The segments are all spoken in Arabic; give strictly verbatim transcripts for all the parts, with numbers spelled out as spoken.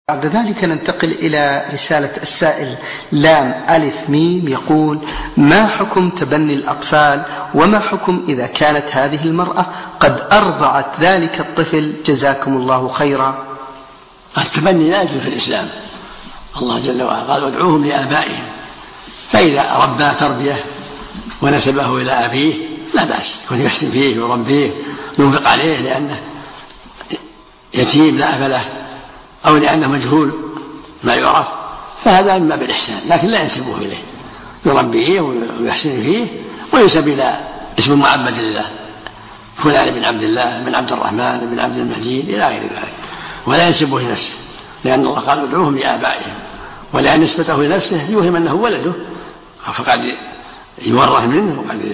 بعد ذلك ننتقل إلى رسالة السائل لام ألف ميم يقول: ما حكم تبني الأطفال، وما حكم إذا كانت هذه المرأة قد أرضعت ذلك الطفل جزاكم الله خيرا؟ التبني لا يجوز في الإسلام. الله جل وعلا قال: وادعوهم لآبائهم، فإذا ربى تربية ونسبه إلى أبيه لا بأس، يكون يحسن فيه ويربيه ينفق عليه لأنه يتيم لا أب له أو لأنه مجهول ما يعرف، فهذا مما بالإحسان، لكن لا ينسبه إليه، يربيه ويحسن فيه وينسب إلى اسم معبد لله، فلان بن عبد الله بن عبد الرحمن بن عبد المجيد إلى غير ذلك، ولا ينسبه لنفسه، لأن الله قال: ادعوهم لآبائهم، ولأن نسبته لنفسه يوهم أنه ولده، فقد يورث منه وقد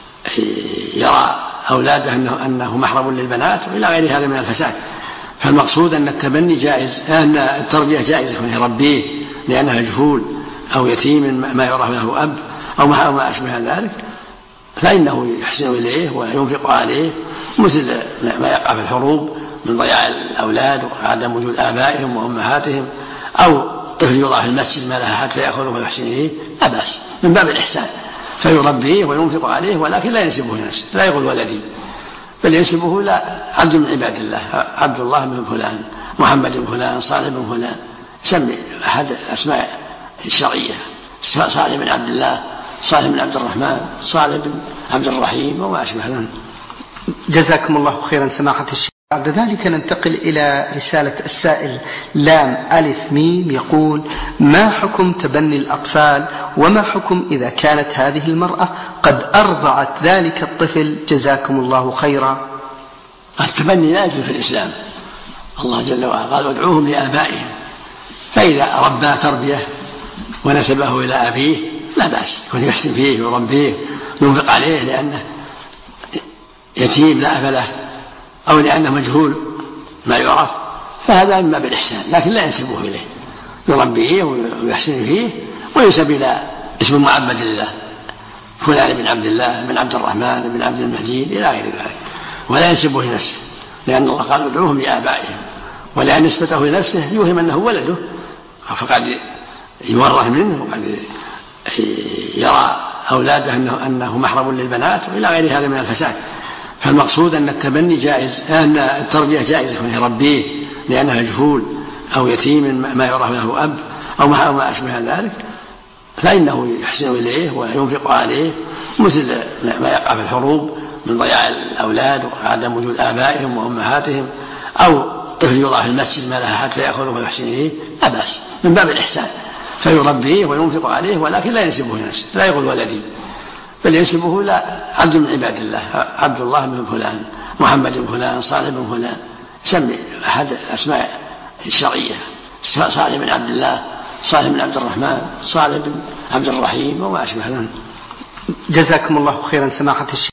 يرى أولاده أنه, أنه محرم للبنات وإلى غير هذا من الفساد. فالمقصود أن التبني جائز، أن التربية جائزة، يربيه لأنه مجهول أو يتيم ما يعرف له أب أو ما أشبه ذلك، فإنه يحسن إليه وينفق عليه، مثل ما يقع في الحروب من ضياع الأولاد وعدم وجود آبائهم وأمهاتهم، أو طفل يوضع في المسجد ما لها أحد فيأخذه ويحسن إليه، لا بأس، من باب الإحسان، فيربيه وينفق عليه، ولكن لا ينسبه لنفسه، لا يقول ولدي، بل ينسبه إلى عبد من عباد الله، عبد الله بن فلان، محمد بن فلان، صالح بن فلان، سمي أحد الأسماء الشرعية، صالح بن عبد الله، صالح بن عبد الرحمن، صالح بن عبد الرحيم وما أشبه ذلك. جزاكم الله خيرا سماحة الشيخ. بعد ذلك ننتقل إلى رسالة السائل لام ألف ميم يقول: ما حكم تبني الأطفال، وما حكم إذا كانت هذه المرأة قد أرضعت ذلك الطفل جزاكم الله خيرا؟ التبني لا يجوز في الإسلام. الله جل وعلا قال: وادعوهم لآبائهم، فإذا ربى تربية ونسبه إلى أبيه لا بأس، يكون يحسن فيه ويربيه ينفق عليه لأنه يتيم لا أب له أو لأنه مجهول ما يعرف، فهذا مما بالإحسان، لكن لا ينسبه إليه، يربيه ويحسن فيه وينسب إلى اسم معبد لله، فلان بن عبد الله بن عبد الرحمن بن عبد المجيد إلى غير ذلك، ولا ينسبه لنفسه، لأن الله قال: ادعوهم لآبائهم، ولأن نسبته لنفسه يوهم أنه ولده، فقد يورث منه وقد يرى أولاده أنه, أنه محرم للبنات وإلى غير هذا من الفساد. فالمقصود أن التبني جائز، أن التربية جائزة، يربيه لأنه مجهول أو يتيم ما يعرف له أب أو ما أشبه ذلك، فإنه يحسن إليه وينفق عليه، مثل ما يقع في الحروب من ضياع الأولاد وعدم وجود آبائهم وأمهاتهم، أو طفل يوضع في المسجد ما لها أحد فيأخذه ويحسن إليه، لا بأس، من باب الإحسان، فيربيه وينفق عليه، ولكن لا ينسبه لنفسه، لا يقول ولدي، بل ينسبه إلى عبد من عباد الله، عبد الله بن فلان، محمد بن فلان، صالح بن فلان، سمي أحد الأسماء الشرعية، صالح بن عبد الله، صالح بن عبد الرحمن، صالح بن عبد الرحيم وما أشبه ذلك. جزاكم الله خيرا سماحة الشيخ.